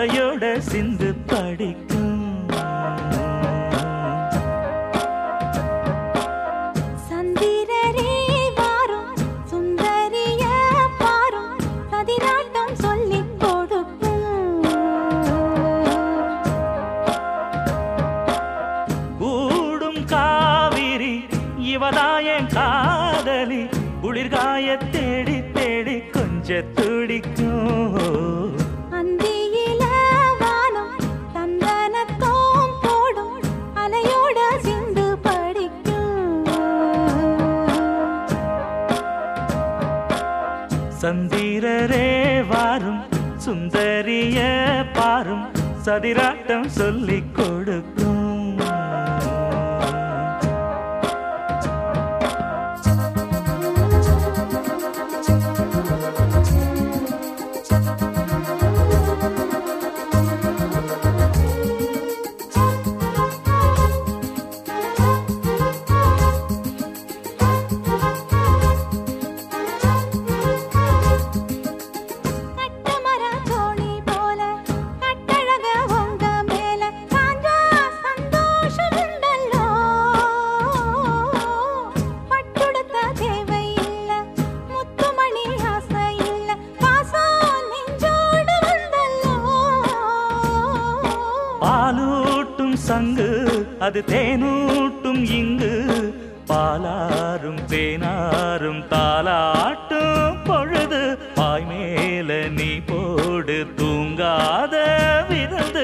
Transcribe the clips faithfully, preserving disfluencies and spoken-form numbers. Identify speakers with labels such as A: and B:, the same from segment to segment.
A: அலையோட சிந்து படிக்கும்.
B: சந்திரரே வாரும் சுந்தரிய பாரும் சதிராட்டம் சொல்லிக் கொடுக்கும்.
A: கூடும் காவிரி இவதாயன் காதலி குளிர்காய தேடி தேடி கொஞ்ச துடிக்கும்.
B: அந்தியில வானம் தந்தனத்தோம் போடும் அலையோட சிந்து படிக்கும்.
A: சந்திரரே வாரும் சுந்தரிய பாரும் சதிராட்டம் சொல்லிக் கொடுக்கும். பாலூட்டும் சங்கு அது தேனூட்டும் இங்கு பாலாரும் தேனாரும் தாலாட்டும் பொழுது பாய் மேல நீ போடு தூங்காத விருந்து.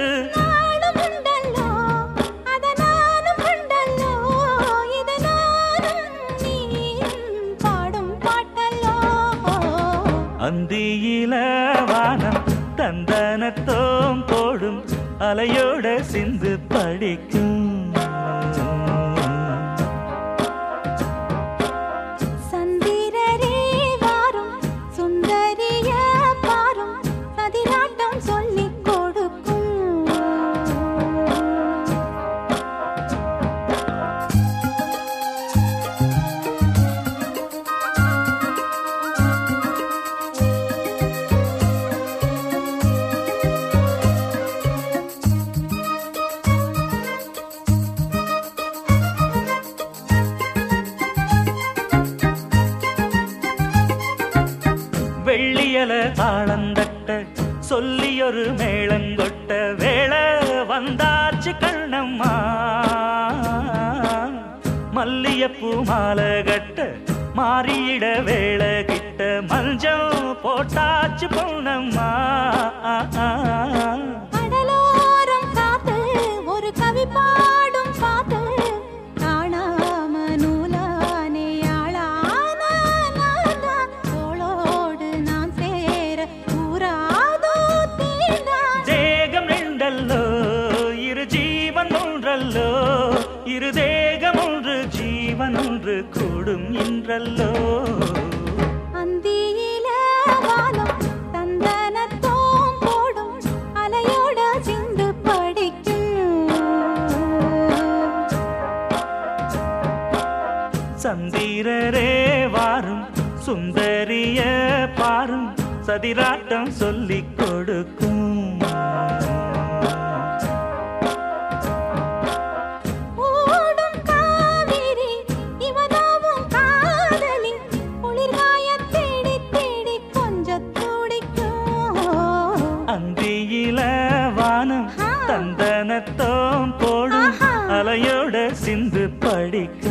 A: அந்தியில வானம் தந்தனத்தோம் போடும் அலையோட சிந்து படிக்கும்.
B: சந்திரரே வாரும் சுந்தரிய பாரும் சதிராட்டம் சொல்லிக் கொடுக்கும்.
A: வெள்ளியல தாளந்தட்ட சொல்லியொரு மேளங்கொட்ட வேளை வந்தாச்சு கண்ணம்மா. மல்லியப்பூ மாலை கட்ட மாறியிட வேளை கிட்ட மஞ்சள் போட்டாச்சு பொண்ணம்மா.
B: கடலோரம் காத்து ஒரு கவி பாடும் பாத்து காணாம நூலானே ஆளான தோளோடு நான் சேர கூறாதோ தீண்டா.
A: தேகம் ரெண்டல்லோ இரு ஜீவன் ஒன்றல்லோ இரு தேகம் ஒன்று ஜீவன் ஒன்று கூடும் இன்றல்லோ.
B: அந்தியில வானம் தந்தனத்தோம் போடும் அலையோட சிந்து படிக்கும்.
A: சந்திரரே வாரும் சுந்தரிய பாரும் சதிராட்டம் சொல்லிக் கொடுக்கும்.
B: ஓடும் காவிரி இவதாவும் காதலி குளிர்காய தேடி தேடி கொஞ்சம் துடிக்கும்.
A: அந்தியில வானம் தந்தனத்தோம் போடும் அலையோட சிந்து படிக்கும்.